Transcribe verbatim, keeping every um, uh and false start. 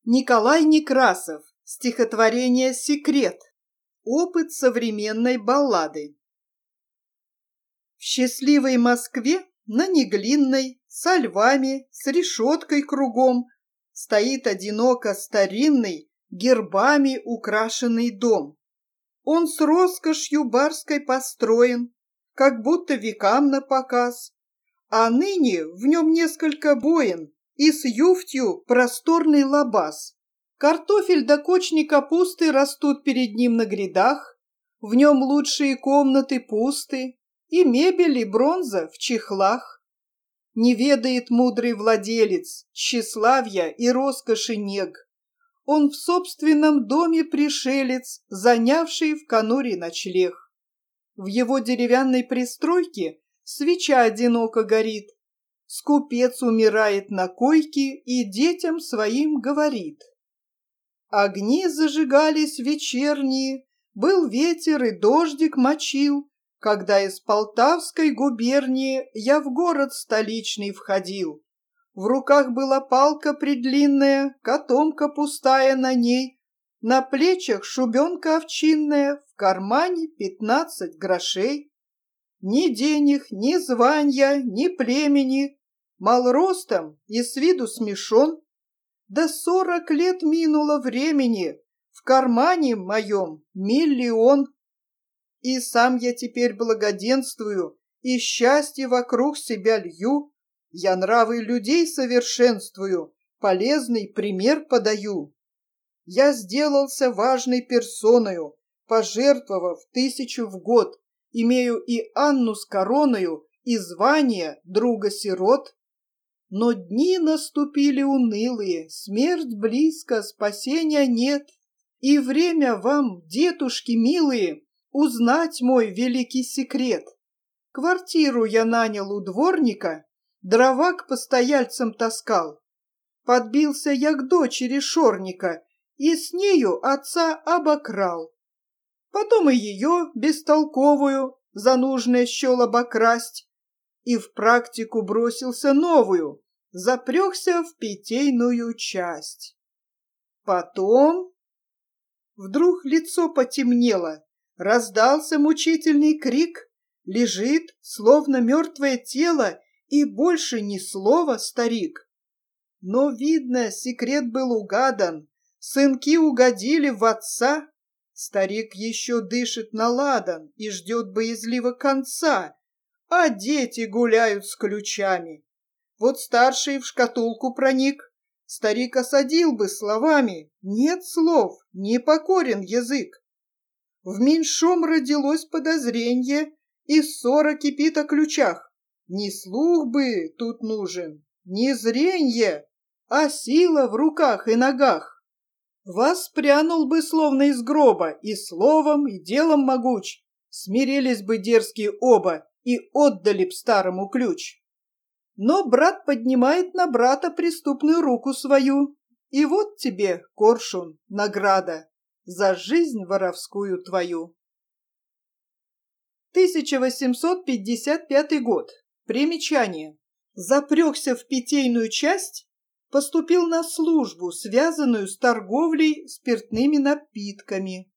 Николай Некрасов. Стихотворение «Секрет». Опыт современной баллады. В счастливой Москве на Неглинной, со львами, с решеткой кругом, стоит одиноко старинный, гербами украшенный дом. Он с роскошью барской построен, как будто векам напоказ, а ныне в нем несколько боен и с юфтью просторный лабаз. Картофель да кочни капусты растут перед ним на грядах, в нем лучшие комнаты пусты, и мебель, и бронза в чехлах. Не ведает мудрый владелец тщеславья и роскоши нег. Он в собственном доме пришелец, занявший в конуре ночлег. В его деревянной пристройке свеча одиноко горит. Скупец умирает на койке и детям своим говорит. Огни зажигались вечерние, был ветер и дождик мочил, когда из Полтавской губернии я в город столичный входил. В руках была палка предлинная, котомка пустая на ней, на плечах шубенка овчинная, в кармане пятнадцать грошей. Ни денег, ни звания, ни племени, мал ростом и с виду смешон. Да сорок лет минуло времени, в кармане моем миллион. И сам я теперь благоденствую, и счастье вокруг себя лью. Я нравы людей совершенствую, полезный пример подаю. Я сделался важной персоною, пожертвовав тысячу в год, имею и Анну с короною, и звание друга-сирот. Но дни наступили унылые, смерть близко, спасения нет. И время вам, детушки милые, узнать мой великий секрет. Квартиру я нанял у дворника, дрова к постояльцам таскал. Подбился я к дочери шорника и с нею отца обокрал. Потом и ее, бестолковую, за нужное счел обокрасть, и в практику бросился новую, запрёгся в питейную часть. Потом вдруг лицо потемнело, раздался мучительный крик, лежит, словно мертвое тело, и больше ни слова старик. Но, видно, секрет был угадан, сынки угодили в отца. Старик еще дышит на ладан и ждет боязливо конца, а дети гуляют с ключами. Вот старший в шкатулку проник, старик осадил бы словами, нет слов, не покорен язык. В меньшом родилось подозренье, и ссора кипит о ключах. Не слух бы тут нужен, не зренье, а сила в руках и ногах. Воспрянул бы словно из гроба, и словом, и делом могуч. Смирились бы дерзкие оба и отдали б старому ключ. Но брат поднимает на брата преступную руку свою. И вот тебе, коршун, награда за жизнь воровскую твою. тысяча восемьсот пятьдесят пятый год. Примечание. Запрёгся в питейную часть, поступил на службу, связанную с торговлей спиртными напитками.